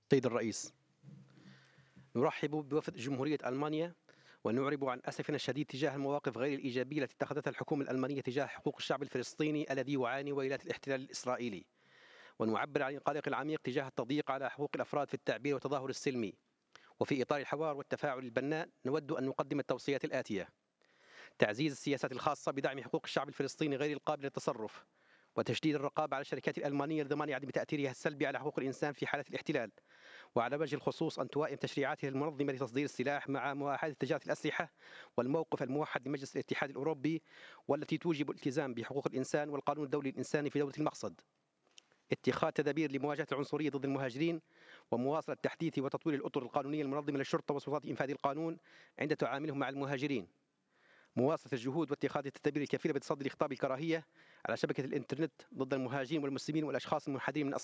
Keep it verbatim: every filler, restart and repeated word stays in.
سيد الرئيس، نرحب بوفد جمهورية ألمانيا ونعرب عن أسفنا الشديد تجاه المواقف غير الإيجابية التي اتخذتها الحكومة الألمانية تجاه حقوق الشعب الفلسطيني الذي يعاني ويلات الاحتلال الإسرائيلي، ونعبر عن القلق العميق تجاه التضييق على حقوق الأفراد في التعبير والتظاهر السلمي. وفي إطار الحوار والتفاعل البناء نود أن نقدم التوصيات الآتية: تعزيز السياسات الخاصة بدعم حقوق الشعب الفلسطيني غير القابل للتصرف، وتشديد الرقابة على الشركات الألمانية لضمان عدم تأثيرها السلبي على حقوق الإنسان في حالة الاحتلال، وعلى وجه الخصوص أن توائم تشريعاته المنظمة لتصدير السلاح مع معاهدة تجارة الأسلحة والموقف الموحد لمجلس الاتحاد الأوروبي، والتي توجب الالتزام بحقوق الإنسان والقانون الدولي الإنساني في دولة المقصد. اتخاذ تدابير لمواجهة العنصرية ضد المهاجرين، ومواصلة تحديث وتطوير الأطر القانونية المنظمة للشرطة وسلطات إنفاذ القانون عند تعاملهم مع المهاجرين. مواصلة الجهود واتخاذ التدابير الكفيلة بتصدي خطاب الكراهية على شبكة الإنترنت ضد المهاجرين والمسلمين والأشخاص المنحدرين من